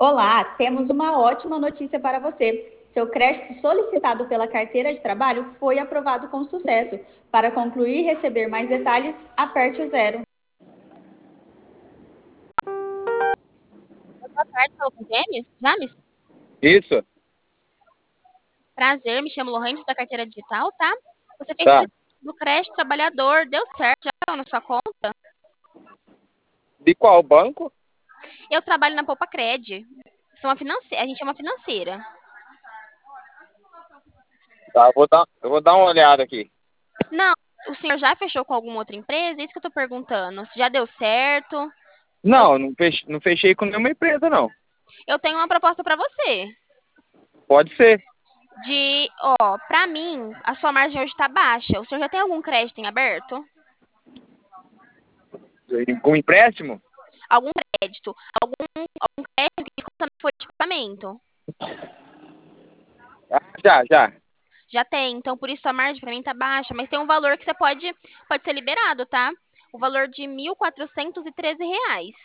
Olá, temos uma ótima notícia para você. Seu crédito solicitado pela carteira de trabalho foi aprovado com sucesso. Para concluir e receber mais detalhes, aperte o zero. Boa tarde, falo com James? Isso, Prazer, me chamo Lohane, da carteira digital, tá? Você fez tá. solicitação do crédito trabalhador, deu certo, já caiu na sua conta? De qual banco? Eu trabalho na Poupa Cred. A gente é uma financeira. Tá, eu vou dar uma olhada aqui. Não, o senhor já fechou com alguma outra empresa? É isso que eu tô perguntando. Se já deu certo? Eu, Não fechei com nenhuma empresa, não. eu tenho uma proposta para você. Pode ser. Pra mim, a sua margem hoje tá baixa. O senhor já tem algum crédito em aberto? Com empréstimo? Algum crédito? Algum crédito que conta no folha de pagamento? Ah, já. Já tem, então por isso a margem para mim tá baixa, mas tem um valor que você pode ser liberado, tá? O valor de R$ 1.413.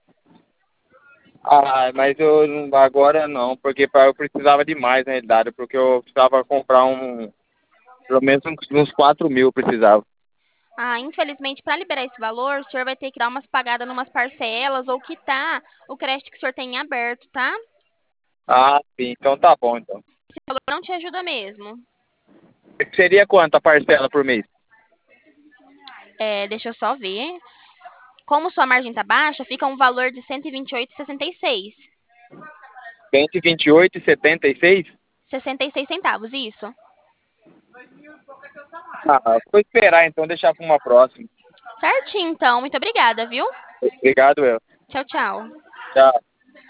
Ah, mas agora não, porque eu precisava demais na realidade, porque eu precisava comprar pelo menos uns 4 mil eu precisava. Ah, infelizmente, para liberar esse valor, o senhor vai ter que dar umas pagadas numas parcelas ou quitar o crédito que o senhor tem em aberto, tá? Ah, sim, então tá bom, então. Esse valor não te ajuda mesmo. Seria quanto a parcela por mês? Deixa eu só ver. Como sua margem tá baixa, fica um valor de 128,66. 128,76? 66 centavos, isso. Ah, vou esperar então, deixar para uma próxima. Certinho, então. Muito obrigada, viu? Obrigado, eu. Tchau, tchau. Tchau.